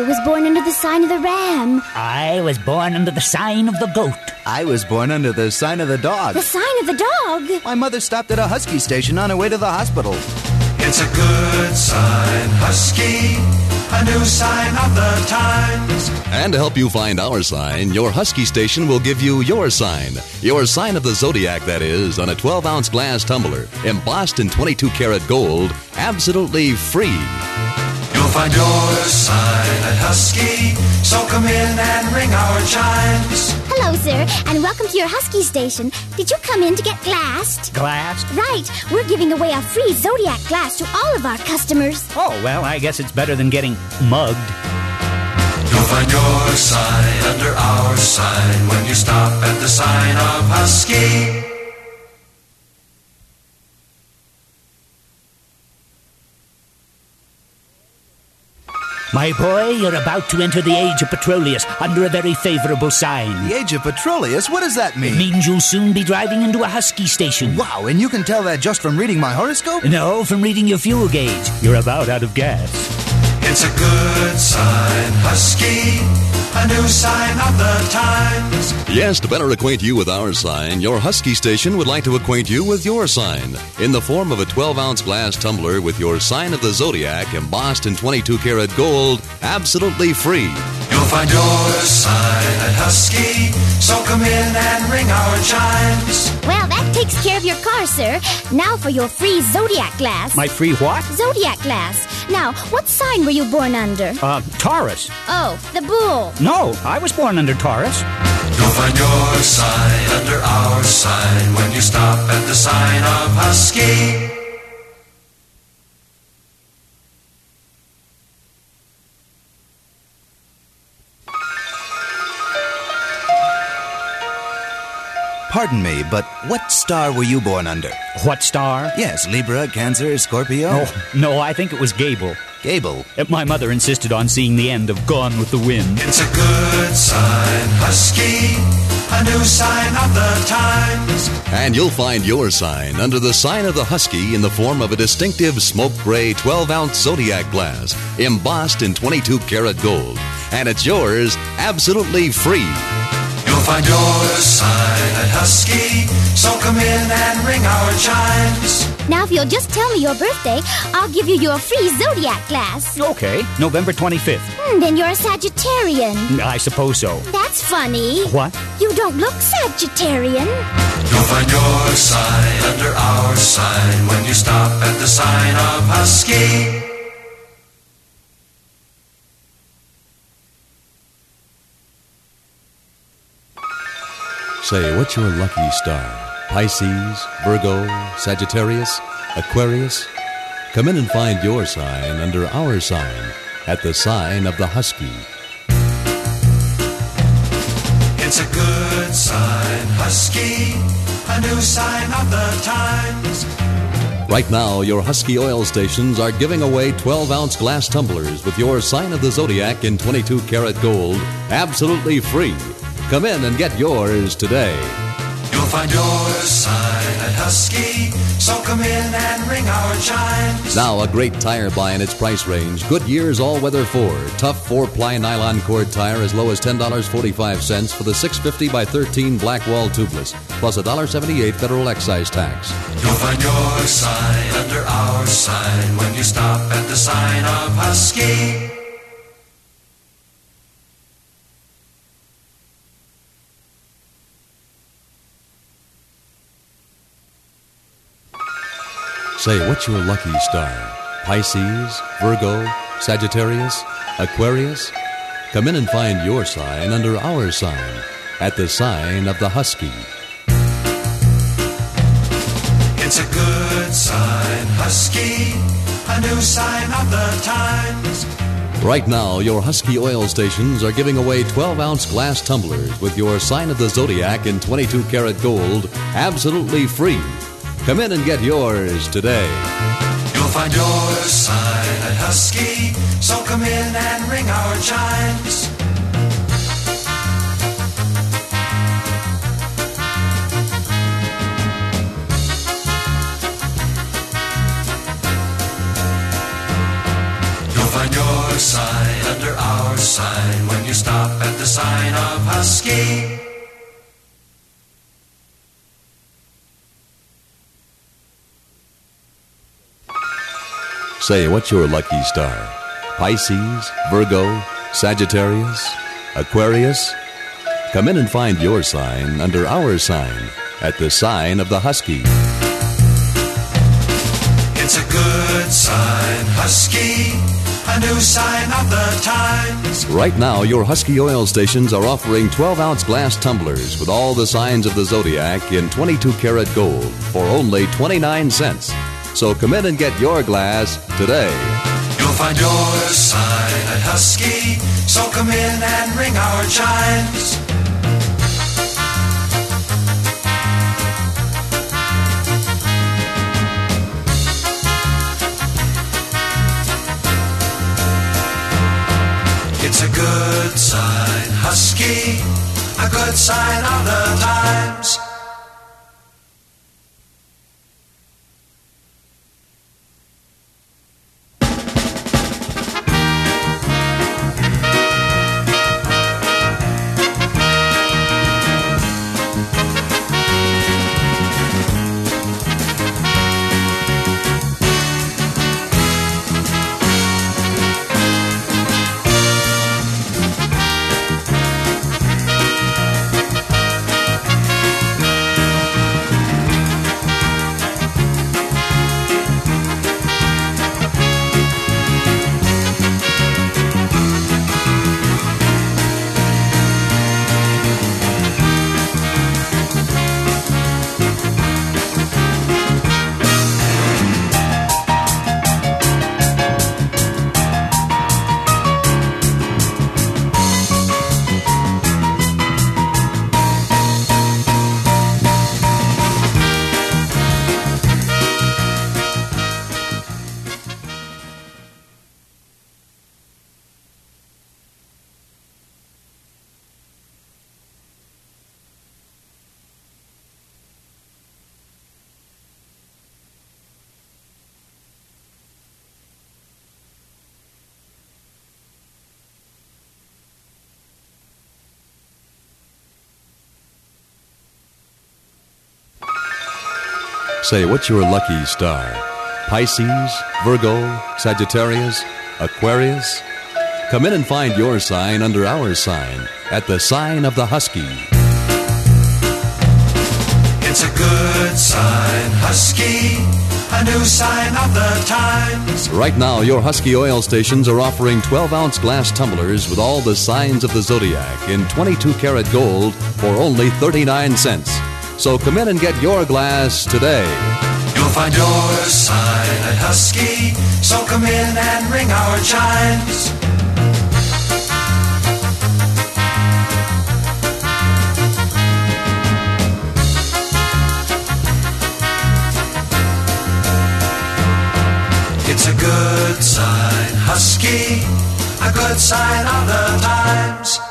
was born under the sign of the ram. I was born under the sign of the goat. I was born under the sign of the dog. The sign of the dog? My mother stopped at a husky station on her way to the hospital. It's a good sign, Husky, a new sign of the times. And to help you find our sign, your Husky station will give you your sign of the zodiac, that is, on a 12-ounce glass tumbler, embossed in 22-karat gold, absolutely free. You'll find your sign at Husky, so come in and ring our chimes. Hello, sir, and welcome to your Husky station. Did you come in to get glassed? Glassed? Right. We're giving away a free Zodiac glass to all of our customers. Oh, well, I guess it's better than getting mugged. You'll find your sign under our sign when you stop at the sign of Husky. My boy, you're about to enter the age of Petroleus under a very favorable sign. The age of Petroleus? What does that mean? It means you'll soon be driving into a Husky station. Wow, and you can tell that just from reading my horoscope? No, from reading your fuel gauge. You're about out of gas. It's a good sign, Husky, a new sign of the times. Yes, to better acquaint you with our sign, your Husky station would like to acquaint you with your sign in the form of a 12-ounce glass tumbler with your sign of the zodiac embossed in 22-karat gold, absolutely free. You'll find your sign at Husky, so come in and ring our chimes. Well, that takes care of your car, sir. Now for your free Zodiac glass. My free what? Zodiac glass. Now, what sign were you born under? Taurus. Oh, the bull. No, I was born under Taurus. You'll find your sign under our sign when you stop at the sign of Husky. Pardon me, but what star were you born under? What star? Yes, Libra, Cancer, Scorpio? Oh, no, I think it was Gable. Gable. My mother insisted on seeing the end of Gone with the Wind. It's a good sign, Husky, a new sign of the times. And you'll find your sign under the sign of the Husky in the form of a distinctive smoke gray 12-ounce zodiac glass embossed in 22-karat gold. And it's yours absolutely free. You'll find your sign at Husky, so come in and ring our chimes. Now, if you'll just tell me your birthday, I'll give you your free Zodiac glass. Okay, November 25th. Then you're a Sagittarian. I suppose so. That's funny. What? You don't look Sagittarian. You'll find your sign under our sign when you stop at the sign of Husky. Say, what's your lucky star? Pisces, Virgo, Sagittarius, Aquarius? Come in and find your sign under our sign at the sign of the Husky. It's a good sign, Husky, a new sign of the times. Right now, your Husky oil stations are giving away 12-ounce glass tumblers with your sign of the zodiac in 22-karat gold, absolutely free. Come in and get yours today. You'll find your sign at Husky, so come in and ring our chimes. Now, a great tire buy in its price range. Goodyear's All-Weather 4. Tough 4-ply nylon cord tire as low as $10.45 for the 650 by 13 Blackwall tubeless, plus $1.78 federal excise tax. You'll find your sign under our sign when you stop at the sign of Husky. Say, what's your lucky star? Pisces, Virgo, Sagittarius, Aquarius? Come in and find your sign under our sign at the sign of the Husky. It's a good sign, Husky, a new sign of the times. Right now, your Husky oil stations are giving away 12-ounce glass tumblers with your sign of the zodiac in 22-karat gold, absolutely free. Come in and get yours today. You'll find your sign at Husky, so come in and ring our chimes. You'll find your sign under our sign when you stop at the sign of Husky. Say, what's your lucky star? Pisces, Virgo, Sagittarius, Aquarius? Come in and find your sign under our sign at the sign of the Husky. It's a good sign, Husky, a new sign of the times. Right now, your Husky oil stations are offering 12-ounce glass tumblers with all the signs of the zodiac in 22-karat gold for only 29 cents. So come in and get your glass today. You'll find your sign at Husky, so come in and ring our chimes. It's a good sign, Husky, a good sign of the times. Say, what's your lucky star? Pisces, Virgo, Sagittarius, Aquarius? Come in and find your sign under our sign at the sign of the Husky. It's a good sign, Husky, a new sign of the times. Right now, your Husky oil stations are offering 12-ounce glass tumblers with all the signs of the zodiac in 22-karat gold for only 39 cents. So come in and get your glass today. You'll find your sign at Husky, so come in and ring our chimes. It's a good sign, Husky, a good sign of the times.